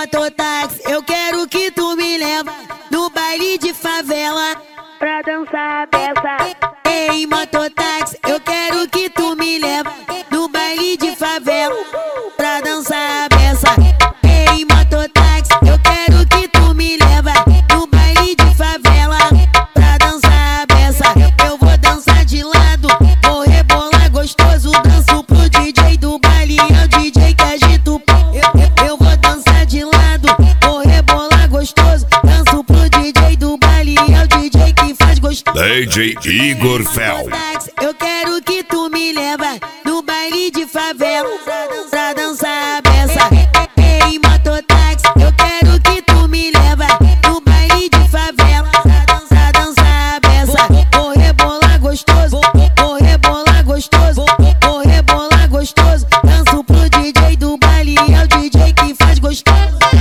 mototáxi, eu quero que tu me leva no baile de favela pra dançar a peça. Ei, mototáxi, eu quero que tu me leva no baile de favela pra dançar a peça. Ei, mototáxi, eu quero que tu me leva no baile de favela pra dançar a peça. Eu vou dançar de lado, vou rebolar gostoso, danço pro DJ do baile, é o DJ que agita o pau. Eu vou dançar de lado, vou rebolar gostoso, danço pro DJ do baile, é o DJ que faz gostoso. DJ Igor Fel. Eu quero que tu me leva no baile de favela pra dançar a peça. Ei, mototáxi, eu quero que tu me leva no baile de favela pra dançar a peça. Vou rebolar gostoso, vou rebolar gostoso, vou rebolar gostoso, danço pro DJ do baile, é o DJ que faz gostoso.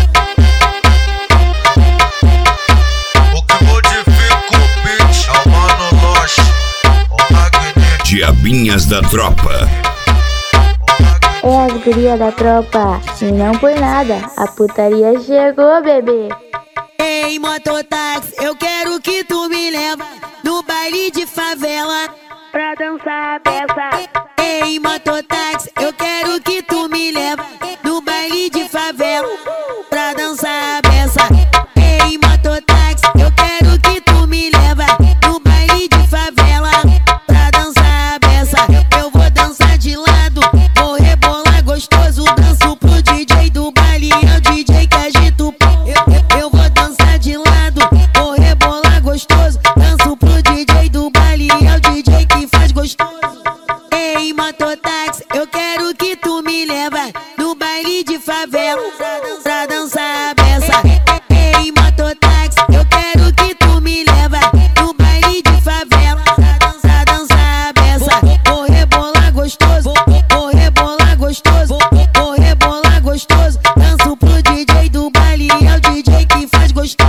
Diabinhas da tropa. É as guria da tropa, e não por nada, a putaria chegou, bebê. Ei, mototáxi, eu quero que tu me leva no baile de favela pra dançar a peça. Ei, mototáxi, eu quero que tu me leva no baile de favela pra dançar a peça. Ei, mototáxi, eu quero que tu me leva no baile de favela pra dançar a peça. Eu vou dançar de lado, vou rebolar gostoso, danço pro DJ do baile, é o DJ que agita o pau. Eu vou dançar de lado, vou rebolar gostoso, danço pro DJ do baile, é o DJ que faz gostoso. Ei, mototáxi, eu quero que tu me leva no baile de favela pra dançar a peça. Ei, mototáxi, eu quero que tu me leva no baile de favela pra dançar a peça. Vou rebolar gostoso, vou rebolar gostoso, vou rebolar gostoso, danço pro DJ do baile, é o DJ que faz gostoso.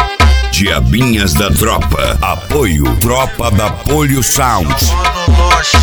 Diabinhas da tropa. Apoio Tropa da Polio Sound. Mano Loche.